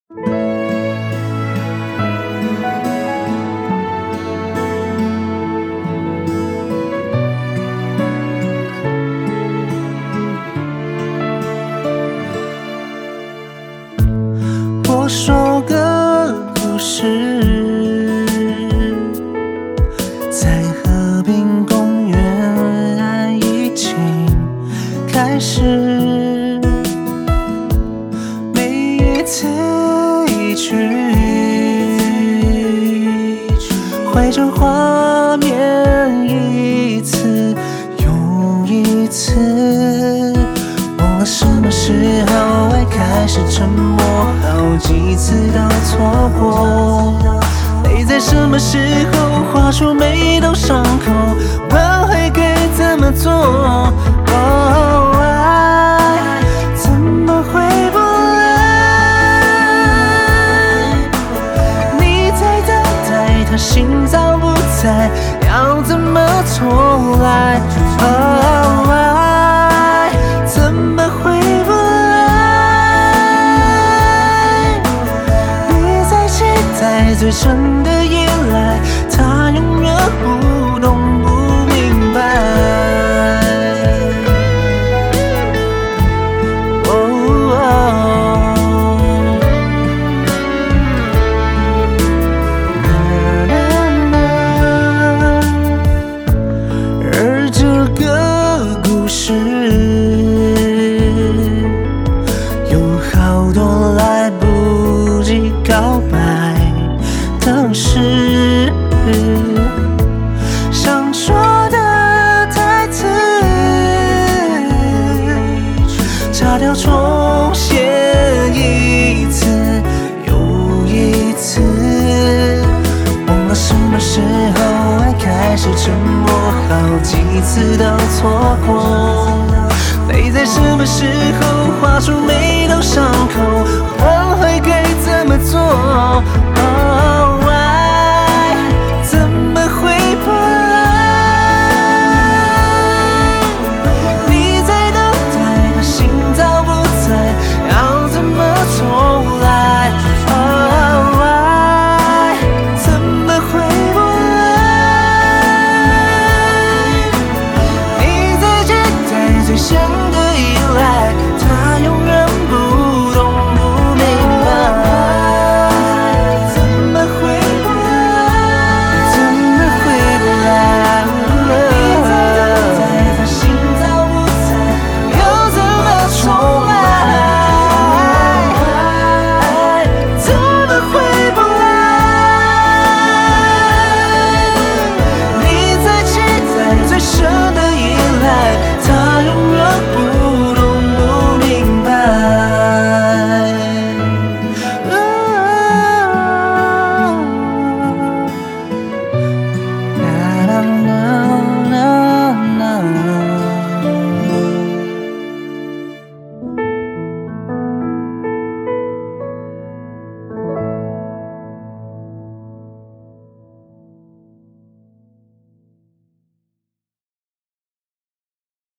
我说个故事，在河滨公园已经开始，每一次一句，怀着画面一次又一次，忘了什么时候爱开始沉默，好几次都错过，泪在什么时候画出每道伤口，我会该怎么做？哦，爱怎么回不来？你在等待，他心早不在，要怎么重来？哦，爱怎么回不来？你在期待最真的依赖，他永远不懂不明白。而这个故事有好多来不及告白的事，想说的台词，假掉重写一次又一次，忘了什么时候爱开始沉默，好几次都